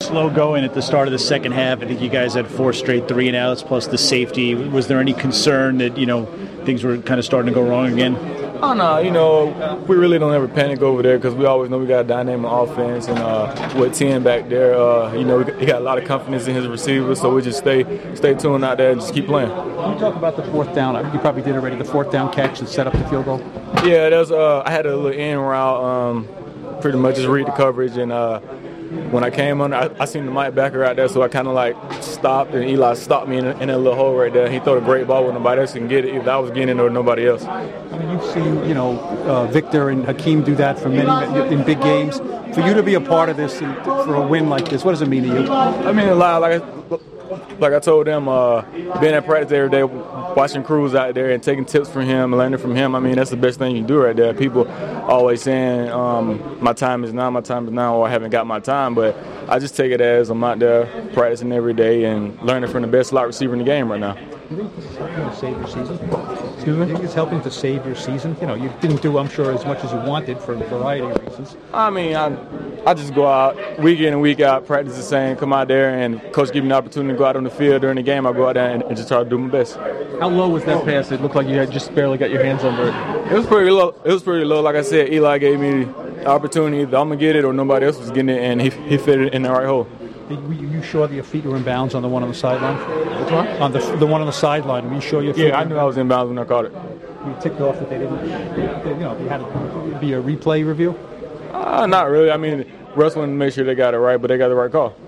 slow going at the start of the second half. I think you guys had 4 straight 3-and-outs plus the safety. Was there any concern that, things were kind of starting to go wrong again? Oh, no, we really don't ever panic over there because we always know we got a dynamic offense. And with 10 back there, he got a lot of confidence in his receivers, so we just stay tuned out there and just keep playing. Can you talk about the fourth down? You probably did already, the fourth down catch that set up the field goal? Yeah, I had a little in route, pretty much just read the coverage. And when I came on, I seen the Mike backer out there, so I kind of stopped, and Eli stopped me in that little hole right there. He threw a great ball where nobody else can get it. Either I was getting it or nobody else. I mean, you've seen, Victor and Hakeem do that for many in big games. For you to be a part of this and for a win like this, what does it mean to you? I mean a lot. Like I told them, being at practice every day, watching Cruz out there and taking tips from him and learning from him, I mean, that's the best thing you can do right there. People always saying, my time is now, or I haven't got my time. But I just take it as I'm out there practicing every day and learning from the best slot receiver in the game right now. Do you think this is helping to save your season? Excuse me? Do you think it's helping to save your season? You didn't do, I'm sure, as much as you wanted for a variety of reasons. I mean, I just go out week in and week out, practice the same, come out there, and coach give me the opportunity to go out on the field during the game. I go out there and just try to do my best. How low was that pass? It looked like you had just barely got your hands under it. It was pretty low. Like I said, Eli gave me the opportunity. Either I'm going to get it or nobody else was getting it, and he fit it in the right hole. Were you sure that your feet were in bounds on the one on the sideline? Which one? On the one on the sideline. Were you sure your feet? Yeah, I knew I was in bounds when I caught it. You ticked off that they didn't. You had to be a replay review. Not really. I mean, Russ wanted to make sure they got it right, but they got the right call.